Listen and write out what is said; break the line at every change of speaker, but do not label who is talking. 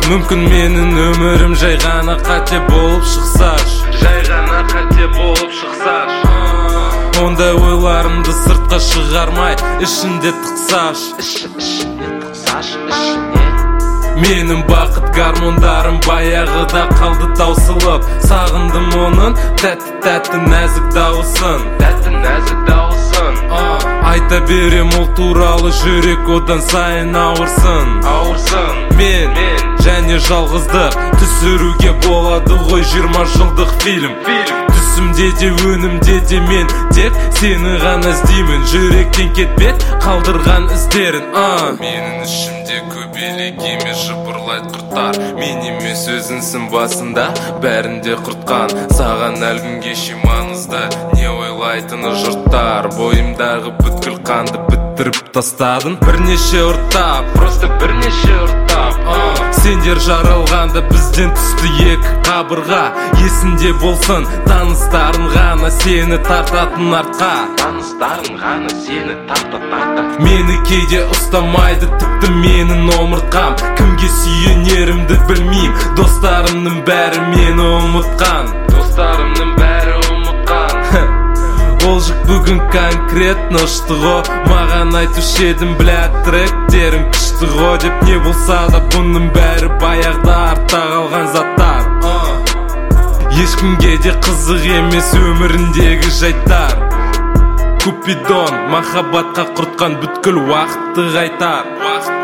Мүмкін менің өмірім жай ғана қате болып шықсаш, ондай ойларымды сыртқа шығармай ішінде тықсаш. Менің бақыт гармондарым баяғыда қалды таусылып, сағындым оның тәтті нәзік дауысын. Айта берем ол туралы, жүрек одан сайын ауырсын. Мен және жалғыздық түсіруге болады ғой 20 жылдық фильм. Түсімде де өнімде де мен тек сені ғана іздеймін, жүректен кетпет қалдырған іздерін. Менің ішімде көбелек емес жыбырлайды құрттар, мен емес өзіңсің басында бәрінде құртқан. Саған әлгінге маңызды не ойлайтыны жұрттар, бойымдағы бүткіл қанды біттіріп тастадың. Бірнеше ұрттап, просто бірнеше ұрттап. Сендер жаралғанда бізден түсті екі қабырға. Есінде болсын, таныстарын ғана сені тартатын артқа. Мені кейде ұстамайды тіпті менің омыртқам. Кімге сүйенерімді білмейм, достарымның бәрі мені ұмытқан. Ол жүк бүгін конкретно ұшты ғо, маған айтушы едім, блядь, тректерім күшті ғо деп. Не болса да бұның бәрі баяғда артта қалған заттар. Ешкімге де қызық емес өміріндегі жайттар. Купидон махаббатқа құртқан бүткіл уақытты қайтар.